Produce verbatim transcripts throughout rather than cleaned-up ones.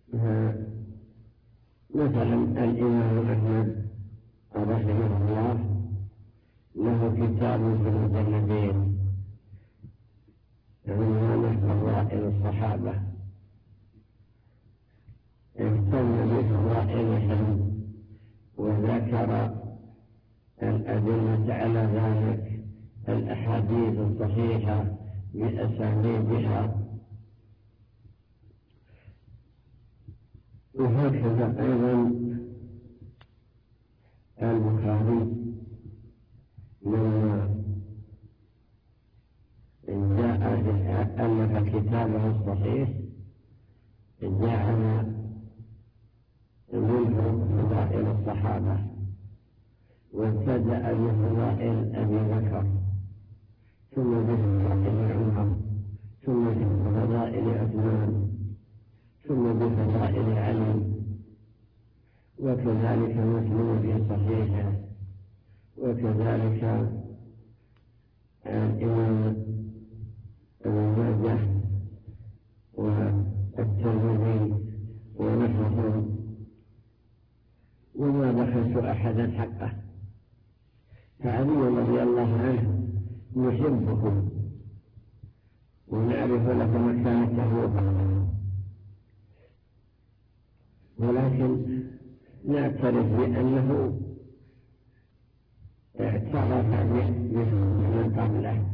مثلا الإمام أحمد رحمه الله له كتاب في المجلدين عنوانه فضائل الصحابة، اهتم بفضائلهم وذكر الأدلة على ذلك، الأحاديث الصحيحة بأسانيدها. وهكذا أيضا البخاري لما جاء ألف كتابه الصحيح جعل منه فضائل الصحابة، وابتدأ بفضائل أبي بكر، ثم بفضائل عمر، ثم بفضائل عثمان، ثم بفضائل علي، وكذلك مسلم في صحيحه، وكذلك الإمام ابن ماجه والترمذي ونحوهم، وما بخس أحدا حقه. فعلي رضي الله عنه نحبه ونعرف له مكانته، ولكن نعترف بأنه اعترف من قبله،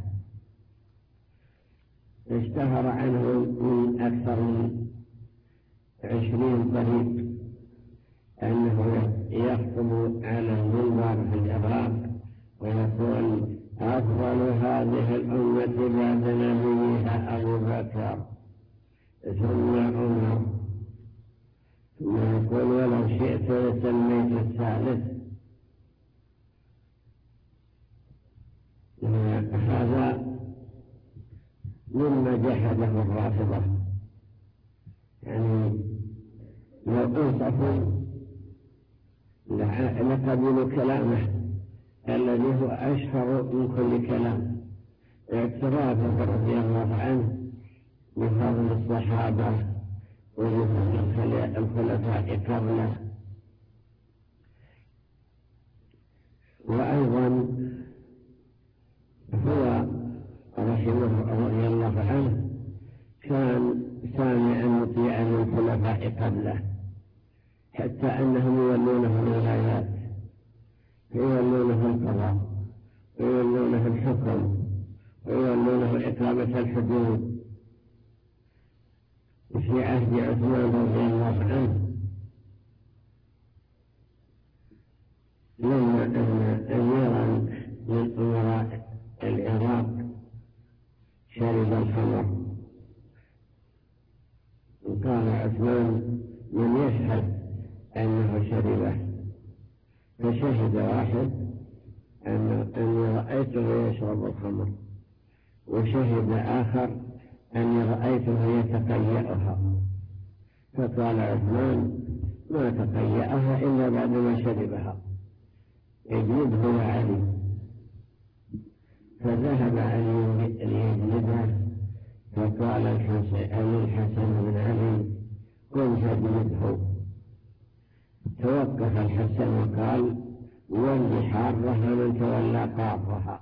اشتهر عنه من أكثر من عشرين طريق أنه يخطب على المنبر في الإغراق ويقول: أفضل هذه الأمة بعد نبيها أبو بكر ثم عمر، ثم يقول: ولو شئت لسميت الثالث. هذا مما جحده الرافضة، يعني لو انصفوا لقبلوا كلامه الذي هو أشهر من كل كلام، اعترافه رضي الله عنه بفضل الصحابة وبفضل الخلفاء قبله. وأيضا هو رحمه رضي الله عنه كان سامعا مطيعا للخلفاء قبله، حتى أنهم يولونه الولايات، يولونه القضاء، ويولونه الحكم، ويولونه إقامة الحدود. في عهد عثمان رضي الله عنه لما أن أميرا من أمراء العراق شرب الخمر، وقال عثمان: من يشهد أنه شربه؟ فشهد واحد أني رأيته يشرب الخمر، وشهد آخر أني رأيته يتقيأها. فقال عثمان: ما تقيأها إلا بعد ما شربها، اجلده يا علي. فذهب علي ليجلده، فقال الحسن بن علي: قم فاجلده. توقف الحسن وقال: ولي حارها من تولى قاطها.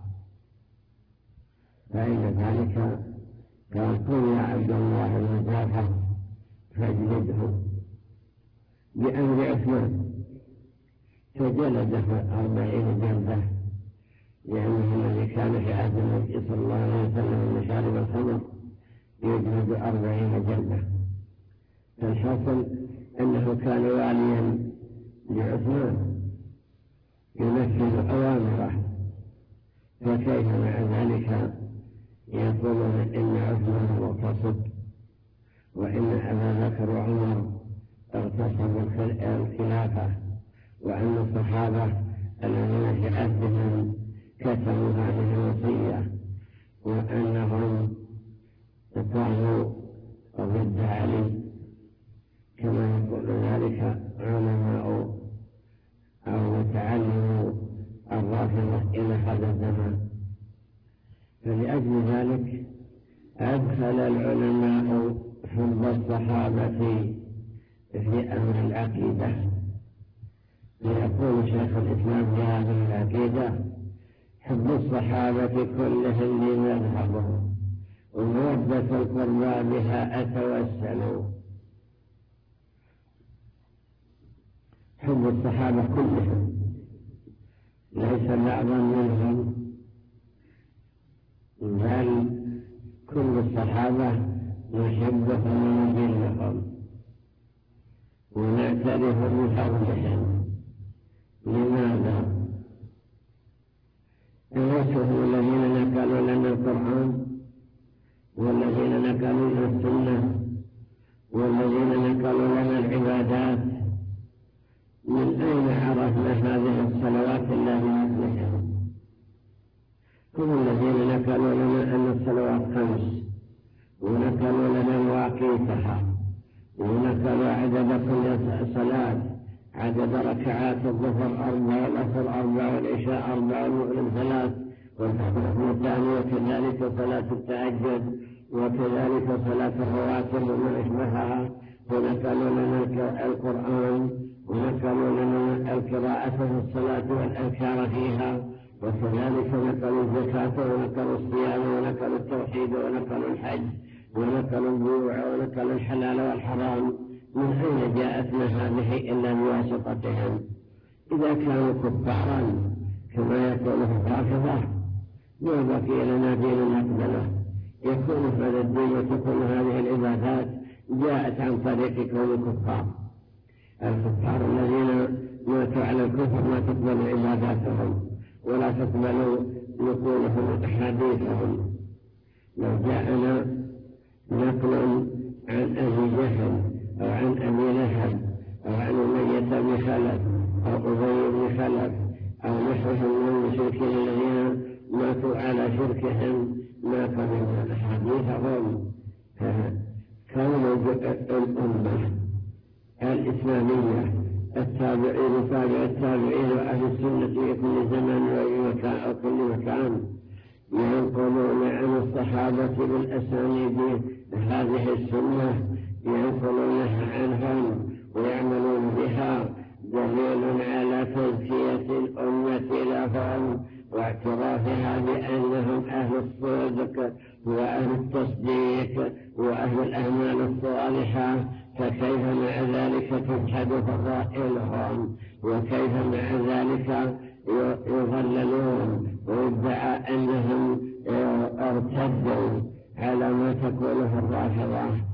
فعند ذلك قال: قل يا عبد الله بن جعفر فاجلده بأمر عثمان. فجلده أربعين جلدة، لأنه الذي كان في عهد النبي صلى الله عليه وسلم من شارب الخمر يجلد أربعين جلدة. فالحاصل أنه كان واليا لعثمان ينفذ أوامره، فكيف مع ذلك يقولون إن عثمان مغتصب، وإن أبا بكر وعمر اغتصبوا الخلافة، وأن الصحابة الذين في عهدهم كتبوا هذه الوصية، وأنهم كانوا ضد علي، كما يقول ذلك علماء أو متعلموا الرافضة إلى هذا الزمان. فلأجل ذلك أدخل العلماء حب الصحابة العقيدة. يقول شيخ الإسلام في هذه العقيدة: حب الصحابة كلهم لي مذهبه، ومودة القربى بها أتوسل. حب الصحابة كلهم، ليس بعضا منهم، بل كل الصحابة نحبهم ونجلهم ونعترف بفضلهم. لماذا؟ الرسل الذين نقلوا لنا القرآن، والذين نقلوا لنا السنة، والذين نقلوا لنا العبادات، من أين عرفنا هذه الصلوات التي نحن؟ هم الذين نقلوا لنا أن الصلوات خمس، ونقلوا لنا مواقيتها، ونقلوا عدد كل صلاة، عدد ركعات الظهر أربع، والعصر أربع، والعشاء أربع، والمغرب ثلاث، والفجر الثاني، وكذلك صلاة التهجد، وكذلك صلاة الرواتب وما أشبهها. ونقلوا لنا القرآن، ونقلوا لنا القراءة في الصلاة والأذكار فيها، وكذلك نقلوا الزكاة، ونقلوا الصيام، ونقلوا التوحيد، ونقلوا الحج، ونقلوا البيوع، ونقلوا الحلال والحرام. من أين جاءتنا هذه إلا بواسطتهم؟ إذا كانوا كفارا كما يقوله الرافضة ما بقي لنا دين نقبله. يكون هذا الدين وتكون هذه العبادات جاءت عن طريق كون الكفار. الكفار الذين ماتوا على الكفر ما تقبل عباداتهم ولا تقبل نقولهم وأحاديثهم. لو جاءنا نقل عن أبي جهل أو عن أبي لهب أو عن أمية بن خلف أو أبي بن خلف أو نحوهم من المشركين الذين ماتوا على شركهم ما قبلنا أحاديثهم. كون الأمة الإسلامية التابعين تابع التابعين وأهل السنة في كل زمن وأي كل مكان ينقلون عن الصحابة بالأسانيد هذه السنة، ينقلونها عنهم ويعملون بها، دليل على تزكية الأمة لهم واعترافها بأنهم أهل الصدق وأهل التصديق وأهل الأعمال الصالحة. فكيف مع ذلك تجحد فضائلهم؟ وكيف مع ذلك يضللون ويدعى أنهم ارتدوا على ما تقوله الرافضة؟